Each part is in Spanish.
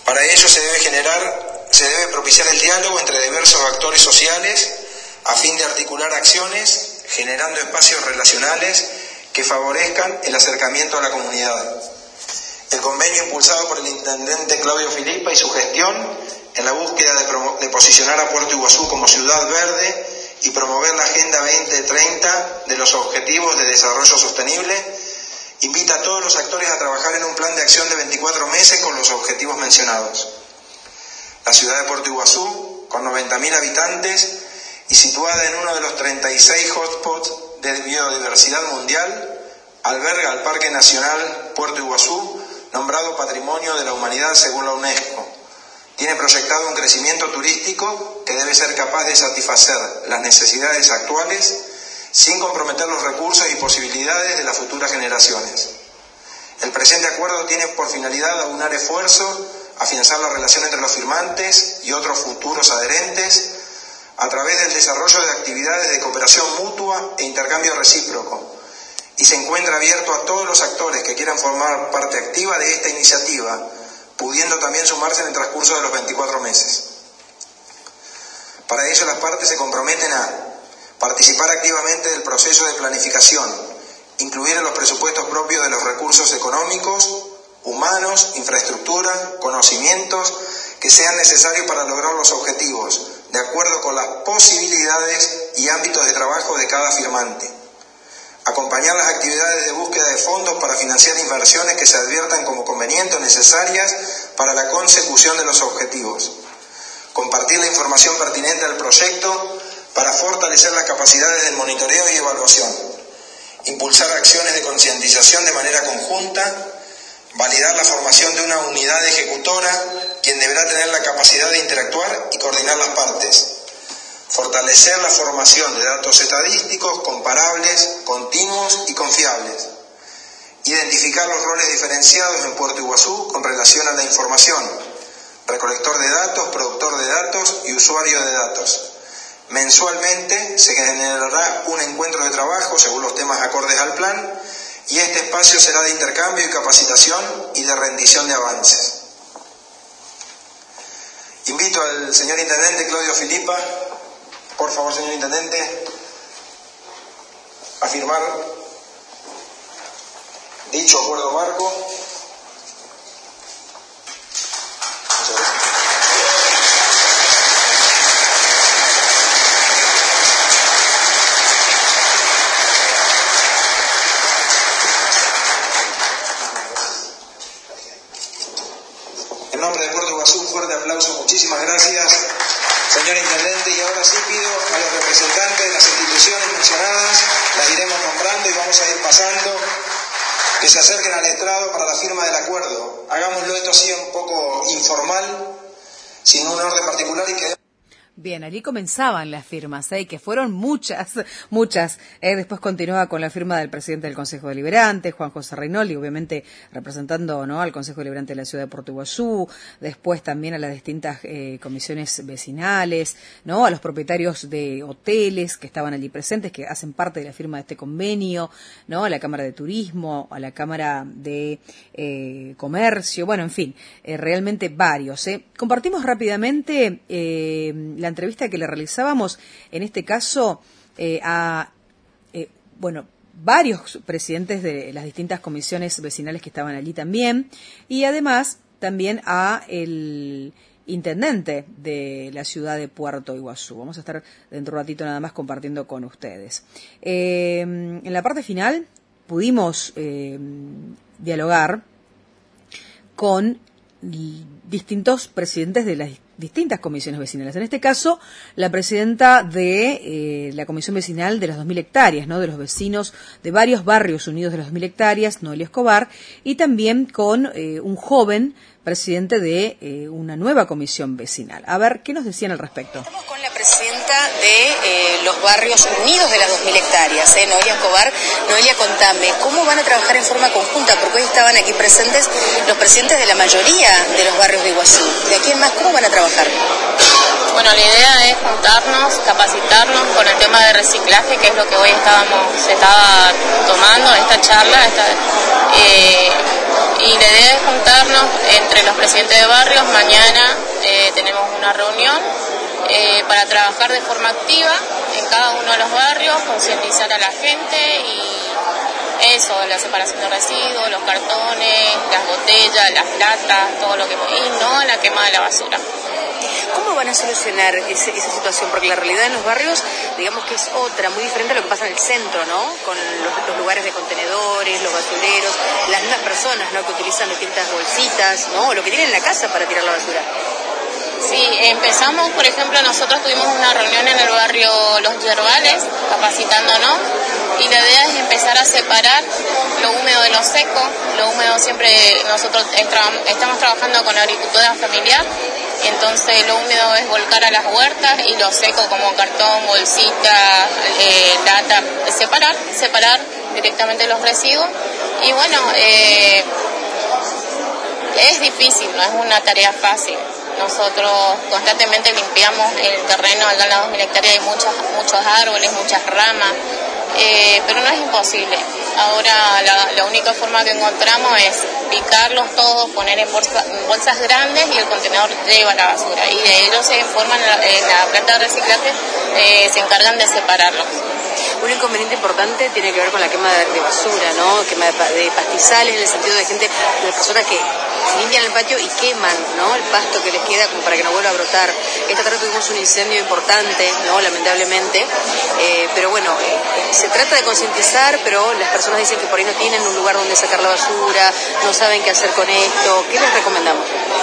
Para ello se debe propiciar el diálogo entre diversos actores sociales a fin de articular acciones, generando espacios relacionales que favorezcan el acercamiento a la comunidad. El convenio impulsado por el intendente Claudio Filipa y su gestión en la búsqueda de posicionar a Puerto Iguazú como ciudad verde y promover la Agenda 2030 de los Objetivos de Desarrollo Sostenible, invita a todos los actores a trabajar en un plan de acción de 24 meses con los objetivos mencionados. La ciudad de Puerto Iguazú, con 90.000 habitantes y situada en uno de los 36 hotspots de biodiversidad mundial, alberga al Parque Nacional Puerto Iguazú, nombrado Patrimonio de la Humanidad según la UNESCO. Tiene proyectado un crecimiento turístico que debe ser capaz de satisfacer las necesidades actuales sin comprometer los recursos y posibilidades de las futuras generaciones. El presente acuerdo tiene por finalidad aunar esfuerzos, afianzar la relación entre los firmantes y otros futuros adherentes a través del desarrollo de actividades de cooperación mutua e intercambio recíproco, y se encuentra abierto a todos los actores que quieran formar parte activa de esta iniciativa, pudiendo también sumarse en el transcurso de los 24 meses. Para ello, las partes se comprometen a participar activamente del proceso de planificación, incluir en los presupuestos propios de los recursos económicos, humanos, infraestructura, conocimientos que sean necesarios para lograr los objetivos, de acuerdo con las posibilidades y ámbitos de trabajo de cada firmante. Acompañar las actividades de búsqueda de fondos para financiar inversiones que se adviertan como convenientes o necesarias para la consecución de los objetivos. Compartir la información pertinente al proyecto para fortalecer las capacidades del monitoreo y evaluación. Impulsar acciones de concientización de manera conjunta. Validar la formación de una unidad ejecutora, quien deberá tener la capacidad de interactuar y coordinar las partes. Fortalecer la formación de datos estadísticos comparables, continuos y confiables. Identificar los roles diferenciados en Puerto Iguazú con relación a la información. Recolector de datos, productor de datos y usuario de datos. Mensualmente se generará un encuentro de trabajo según los temas acordes al plan, y este espacio será de intercambio y capacitación y de rendición de avances. Invito al señor intendente Claudio Filipa, por favor, señor intendente, a firmar dicho acuerdo marco. En nombre de Puerto Iguazú, un fuerte aplauso. Muchísimas gracias, señor intendente. Y ahora sí pido a los representantes de las instituciones mencionadas, las iremos nombrando y vamos a ir pasando, que se acerquen al estrado para la firma del acuerdo. Hagámoslo esto así un poco informal, sin un orden particular, y que... Bien, allí comenzaban las firmas, que fueron muchas. Después continuaba con la firma del presidente del Consejo Deliberante, Juan José Reinoldi, obviamente representando, ¿no?, al Consejo Deliberante de la ciudad de Puerto Iguazú, después también a las distintas comisiones vecinales, ¿no?, a los propietarios de hoteles que estaban allí presentes, que hacen parte de la firma de este convenio, ¿no?, a la Cámara de Turismo, a la Cámara de Comercio, bueno, en fin, realmente varios. Compartimos rápidamente la entrevista que le realizábamos, en este caso, a varios presidentes de las distintas comisiones vecinales que estaban allí también, y además también a el intendente de la ciudad de Puerto Iguazú. Vamos a estar dentro de un ratito nada más compartiendo con ustedes. En la parte final pudimos dialogar con distintos presidentes de las distintas comisiones vecinales. En este caso, la presidenta de la Comisión Vecinal de las 2.000 hectáreas, ¿no?, de los vecinos de varios barrios unidos de las 2.000 hectáreas, Noelia Escobar, y también con un joven presidente de una nueva comisión vecinal. A ver, ¿qué nos decían al respecto? Estamos con la presidenta de los barrios unidos de las 2.000 hectáreas, Noelia Escobar. Noelia, contame, ¿cómo van a trabajar en forma conjunta? Porque hoy estaban aquí presentes los presidentes de la mayoría de los barrios de Iguazú. ¿De aquí en más cómo van a trabajar? Bueno, la idea es juntarnos, capacitarnos con el tema de reciclaje, que es lo que hoy se estaba tomando, esta charla, y la idea es juntarnos entre los presidentes de barrios. Mañana tenemos una reunión para trabajar de forma activa en cada uno de los barrios, concientizar a la gente y eso, la separación de residuos, los cartones, las botellas, las latas, todo lo que... y no la quema de la basura. ¿Cómo van a solucionar esa situación? Porque la realidad en los barrios, digamos que es otra, muy diferente a lo que pasa en el centro, ¿no? Con los lugares de contenedores, los basureros, las mismas personas, ¿no? Que utilizan distintas bolsitas, ¿no? O lo que tienen en la casa para tirar la basura. Sí, empezamos, por ejemplo, nosotros tuvimos una reunión en el barrio Los Yerbales, capacitándonos, y la idea es empezar a separar lo húmedo de lo seco. Lo húmedo siempre, nosotros estamos trabajando con agricultura familiar, entonces lo húmedo es volcar a las huertas y lo seco como cartón, bolsita, lata, separar directamente los residuos. Y bueno, es difícil, no es una tarea fácil. Nosotros constantemente limpiamos el terreno, acá en las 2000 hectáreas hay muchos árboles, muchas ramas, pero no es imposible. Ahora la única forma que encontramos es picarlos todos, poner en bolsas grandes y el contenedor lleva la basura. Y de ellos se informan en la planta de reciclaje, se encargan de separarlos. Un inconveniente importante tiene que ver con la quema de basura, ¿no? Quema de pastizales, en el sentido de de personas que limpian el patio y queman, ¿no? El pasto que les queda como para que no vuelva a brotar. Esta tarde tuvimos un incendio importante, ¿no? Lamentablemente, pero bueno, se trata de concientizar, pero las personas dicen que por ahí no tienen un lugar donde sacar la basura, no saben qué hacer con esto. ¿Qué les recomendamos?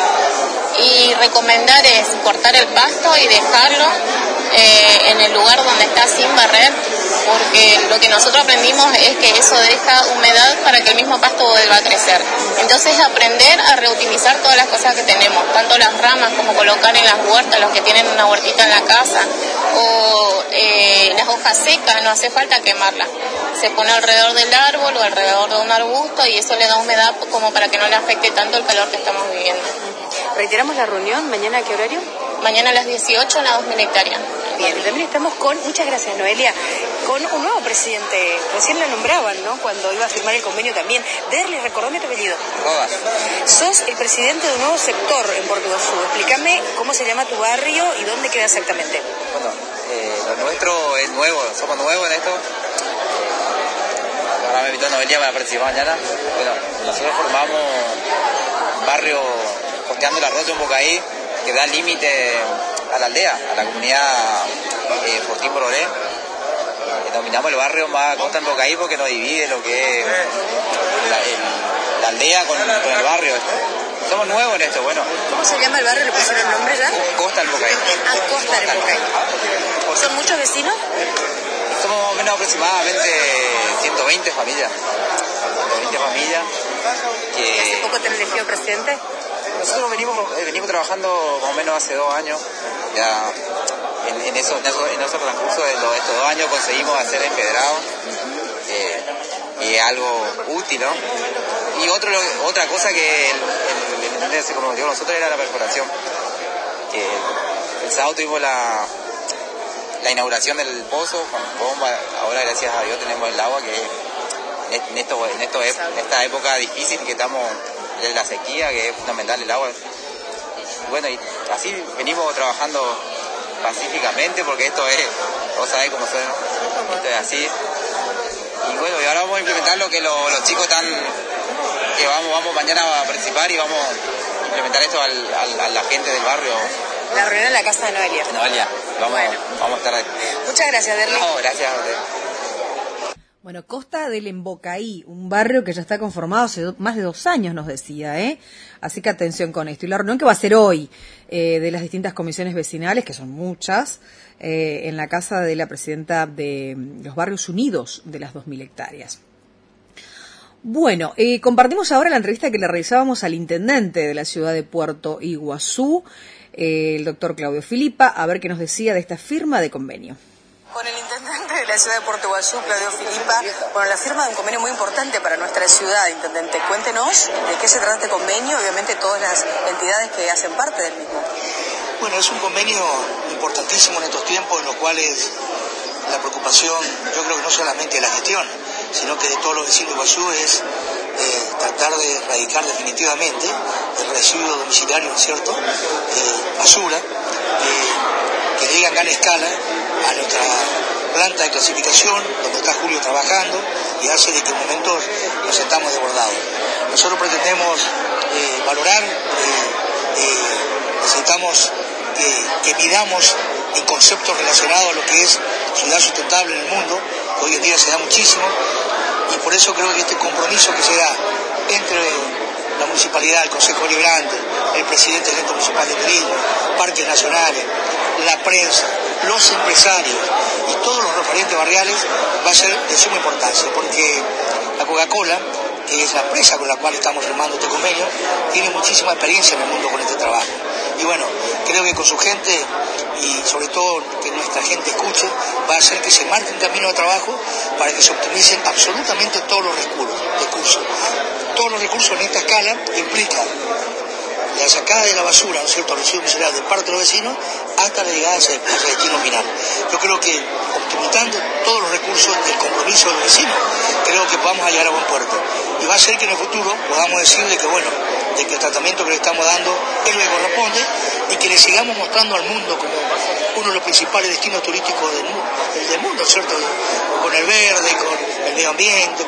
Y recomendar es cortar el pasto y dejarlo en el lugar donde está sin barrer, porque lo que nosotros aprendimos es que eso deja humedad para que el mismo pasto vuelva a crecer. Entonces aprender a reutilizar todas las cosas que tenemos, tanto las ramas como colocar en las huertas, los que tienen una huertita en la casa, o las hojas secas, no hace falta quemarlas. Se pone alrededor del árbol o alrededor de un arbusto y eso le da humedad como para que no le afecte tanto el calor que estamos viviendo. Reiteramos la reunión, ¿mañana a qué horario? Mañana a las 18 en las 2000 hectáreas. Bien, y también estamos muchas gracias Noelia, con un nuevo presidente, recién lo nombraban, ¿no? Cuando iba a firmar el convenio también. Derli, recordame tu apellido. Rodas. Sos el presidente de un nuevo sector en Puerto Iguazú. Explícame cómo se llama tu barrio y dónde queda exactamente. Bueno, lo nuestro es nuevo, somos nuevos en esto. Ahora me invitó Noelia para participar mañana. Bueno, nosotros formamos barrio Costeando el Arroyo en Bocaí, que da límite a la aldea, a la comunidad Fortín Borolé. Denominamos el barrio más Costa en Bocaí porque nos divide lo que es la aldea con el barrio. Somos nuevos en esto, bueno. ¿Cómo se llama el barrio? ¿Le pusieron el nombre ya? Costa en Bocaí. Ah, Costa en Bocaí. ¿Son muchos vecinos? Somos más o menos aproximadamente 120 familias. 120 familias. ¿Hace poco te han elegido presidente? Nosotros venimos trabajando más o menos hace 2 años. Ya en esos transcurso de estos 2 años conseguimos hacer empedrado. Y es algo útil, ¿no? Y otra cosa que el intendente se comprometió con nosotros era la perforación. El sábado tuvimos la inauguración del pozo con bomba. Ahora gracias a Dios tenemos el agua, que en esta época difícil que estamos de la sequía, que es fundamental el agua. Y bueno, y así venimos trabajando pacíficamente, porque esto es, vos sabés cómo son, ¿no? Esto es así. Y bueno, y ahora vamos a implementar lo que los chicos están, que vamos mañana a participar y vamos a implementar esto a la gente del barrio. La reunión en la casa de Noelia. Noelia, vamos a estar ahí. Muchas gracias, Derli. No, gracias a usted. Bueno, Costa del Embocaí, un barrio que ya está conformado hace más de 2 años, nos decía, ¿eh? Así que atención con esto. Y la reunión que va a ser hoy de las distintas comisiones vecinales, que son muchas, en la casa de la presidenta de los Barrios Unidos de las 2000 hectáreas. Bueno, compartimos ahora la entrevista que le realizábamos al intendente de la ciudad de Puerto Iguazú, el doctor Claudio Filipa, a ver qué nos decía de esta firma de convenio. Con el intendente de la ciudad de Puerto Iguazú, Claudio Filipa, bueno, la firma de un convenio muy importante para nuestra ciudad, intendente. Cuéntenos de qué se trata este convenio, obviamente todas las entidades que hacen parte del mismo. Bueno, es un convenio importantísimo en estos tiempos en los cuales la preocupación, yo creo que no solamente de la gestión, sino que de todos los vecinos de Iguazú es tratar de erradicar definitivamente el residuo domiciliario, ¿no es cierto?, basura, que llega a gran escala a nuestra planta de clasificación, donde está Julio trabajando, y hace de que en momentos nos sentamos desbordados. Nosotros pretendemos valorar, necesitamos que midamos en conceptos relacionados a lo que es ciudad sustentable en el mundo, que hoy en día se da muchísimo, y por eso creo que este compromiso que se da entre la municipalidad, el Consejo Deliberante, el presidente del ente municipal de turismo, parques nacionales, la prensa, los empresarios y todos los referentes barriales va a ser de suma importancia, porque la Coca-Cola, que es la empresa con la cual estamos firmando este convenio, tiene muchísima experiencia en el mundo con este trabajo. Y bueno, creo que con su gente y sobre todo que nuestra gente escuche, va a hacer que se marque un camino de trabajo para que se optimicen absolutamente todos los recursos. Todos los recursos en esta escala implican la sacada de la basura, ¿no es cierto?, residuos domiciliarios de parte de los vecinos hasta la llegada a ese destino final. Yo creo que optimizando todos los recursos del compromiso de los vecinos, creo que vamos a llegar a buen puerto. Y va a ser que en el futuro podamos decirle que bueno, de que el tratamiento que le estamos dando es lo que corresponde y que le sigamos mostrando al mundo como uno de los principales destinos turísticos del mundo, ¿cierto? Con el verde, con el medio ambiente,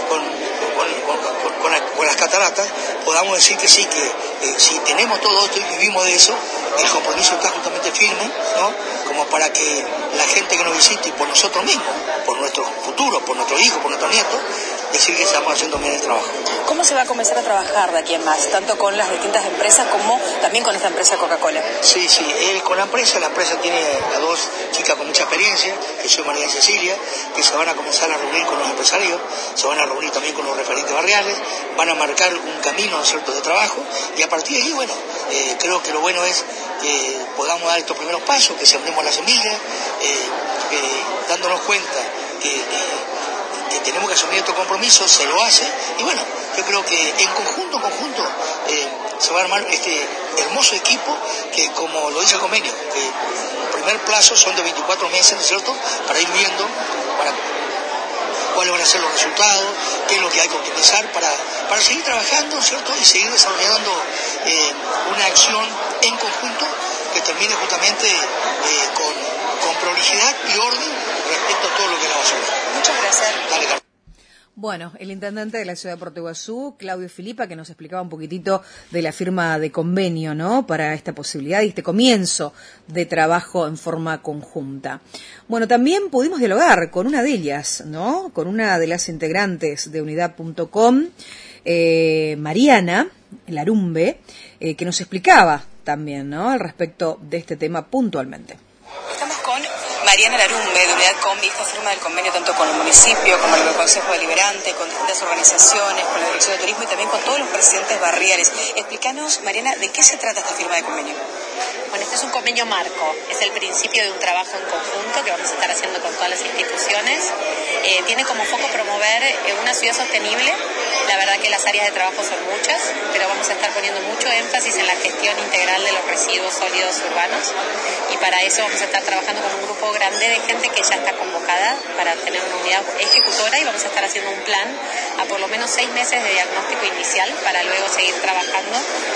con las cataratas, podamos decir que sí, que si tenemos todo esto y vivimos de eso, el compromiso está justamente firme, ¿no?, como para que la gente que nos visite y por nosotros mismos, por nuestro futuro, por nuestros hijos, por nuestros nietos, decir que estamos haciendo bien el trabajo. ¿Cómo se va a comenzar a trabajar de aquí en más, tanto con las distintas empresas como también con esta empresa Coca-Cola? Sí, con la empresa tiene a dos chicas con mucha experiencia, que son María y Cecilia, que se van a comenzar a reunir con los empresarios, se van a reunir también con los referentes barriales, van a marcar un camino, ¿no es cierto?, de trabajo, y a partir de ahí, bueno, creo que lo bueno es que podamos dar estos primeros pasos, que sembremos la semilla, dándonos cuenta que tenemos que asumir estos compromisos, se lo hace, y bueno, yo creo que en conjunto se va a armar este hermoso equipo que, como lo dice el convenio, que el primer plazo son de 24 meses, ¿no es cierto?, para ir viendo cuáles van a ser los resultados, qué es lo que hay que optimizar para seguir trabajando, ¿cierto?, y seguir desarrollando una acción en conjunto que termine justamente con prolijidad y orden respecto a todo lo que es la basura. Muchas gracias. Dale, Carlos. Bueno, el intendente de la ciudad de Puerto Iguazú, Claudio Filipa, que nos explicaba un poquitito de la firma de convenio, ¿no?, para esta posibilidad y este comienzo de trabajo en forma conjunta. Bueno, también pudimos dialogar con una de ellas, ¿no?, con una de las integrantes de Unidad.com, Mariana Larumbe, que nos explicaba también, ¿no?, al respecto de este tema puntualmente. Estamos con Mariana Larumbe de Unidad.com y esta firma del convenio tanto con el municipio como con el Consejo Deliberante, con distintas organizaciones, con la Dirección de Turismo y también con todos los presidentes barriales. Explícanos, Mariana, ¿de qué se trata esta firma de convenio? Bueno, este es un convenio marco, es el principio de un trabajo en conjunto que vamos a estar haciendo con todas las instituciones. Tiene como foco promover una ciudad sostenible. La verdad que las áreas de trabajo son muchas, pero vamos a estar poniendo mucho énfasis en la gestión integral de los residuos sólidos urbanos, y para eso vamos a estar trabajando con un grupo grande de gente que ya está convocada para tener una unidad ejecutora, y vamos a estar haciendo un plan a por lo menos 6 meses de diagnóstico inicial para luego seguir trabajando.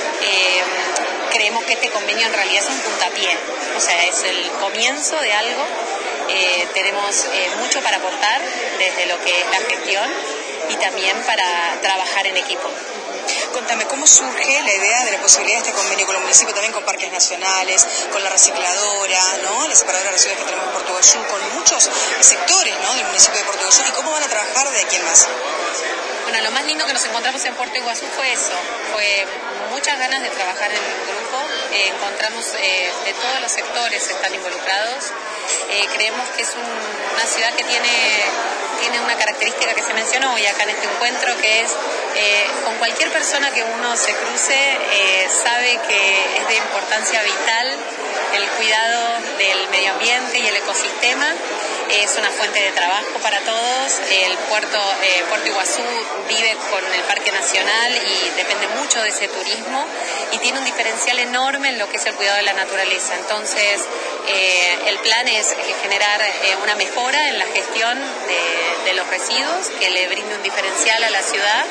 Creemos que este convenio en realidad es un puntapié, o sea, es el comienzo de algo. Tenemos mucho para aportar desde lo que es la gestión y también para trabajar en equipo. Contame, ¿cómo surge la idea de la posibilidad de este convenio con el municipio, también con parques nacionales, con la recicladora, ¿no?, la separadora de residuos que tenemos en Puerto Iguazú, con muchos sectores, ¿no?, del municipio de Puerto Iguazú, y cómo van a trabajar de aquí en más? Bueno, lo más lindo que nos encontramos en Puerto Iguazú fue eso, fue muchas ganas de trabajar en un grupo. Encontramos de todos los sectores están involucrados. Creemos que es una ciudad que tiene una característica que se mencionó hoy acá en este encuentro, que es con cualquier persona que uno se cruce sabe que es de importancia vital el cuidado del medio ambiente y el ecosistema. Es una fuente de trabajo para todos. El Puerto Iguazú vive con el Parque Nacional y depende mucho de ese turismo, y tiene un diferencial enorme en lo que es el cuidado de la naturaleza. Entonces, el plan es generar una mejora en la gestión de los residuos que le brinde un diferencial a la ciudad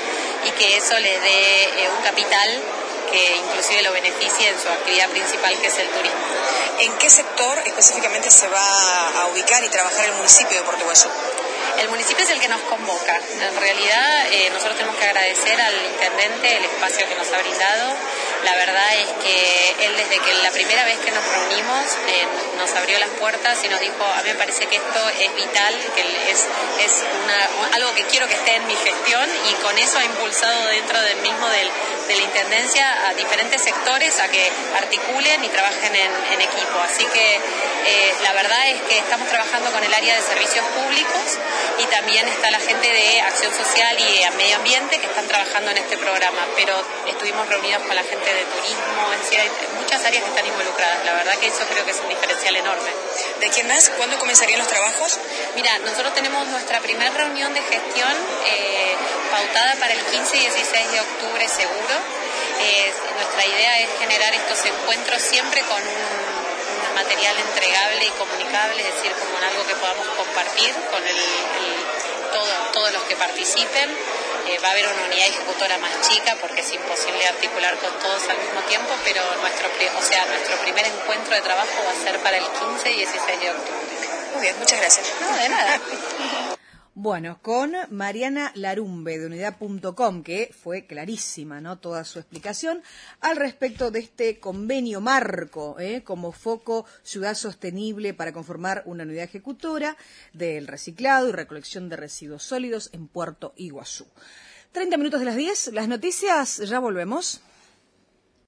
y que eso les dé un capital que inclusive lo beneficie en su actividad principal, que es el turismo. ¿En qué sector específicamente se va a ubicar y trabajar el municipio de Puerto Iguazú? El municipio es el que nos convoca. En realidad, nosotros tenemos que agradecer al intendente el espacio que nos ha brindado. La verdad es que él, desde que la primera vez que nos reunimos, nos abrió las puertas y nos dijo: a mí me parece que esto es vital, que es algo que quiero que esté en mi gestión, y con eso ha impulsado dentro del mismo de la Intendencia a diferentes sectores a que articulen y trabajen en equipo. Así que la verdad es que estamos trabajando con el área de servicios públicos, y también está la gente de Acción Social y Medio Ambiente que están trabajando en este programa, pero estuvimos reunidos con la gente de turismo, es decir, hay muchas áreas que están involucradas. La verdad que eso creo que es un diferencial enorme. ¿De quién más? ¿Cuándo comenzarían los trabajos? Mira, nosotros tenemos nuestra primera reunión de gestión pautada para el 15 y 16 de octubre seguro. Nuestra idea es generar estos encuentros siempre con un material entregable y comunicable, es decir, como algo que podamos compartir con todos los que participen. Va a haber una unidad ejecutora más chica porque es imposible articular con todos al mismo tiempo, pero nuestro primer encuentro de trabajo va a ser para el 15 y 16 de octubre. Muy bien, muchas gracias. No, de nada. Bueno, con Mariana Larumbe de Unidad.com, que fue clarísima, ¿no?, toda su explicación al respecto de este convenio marco, como foco ciudad sostenible para conformar una unidad ejecutora del reciclado y recolección de residuos sólidos en Puerto Iguazú. 30 minutos de las 10, las noticias, ya volvemos.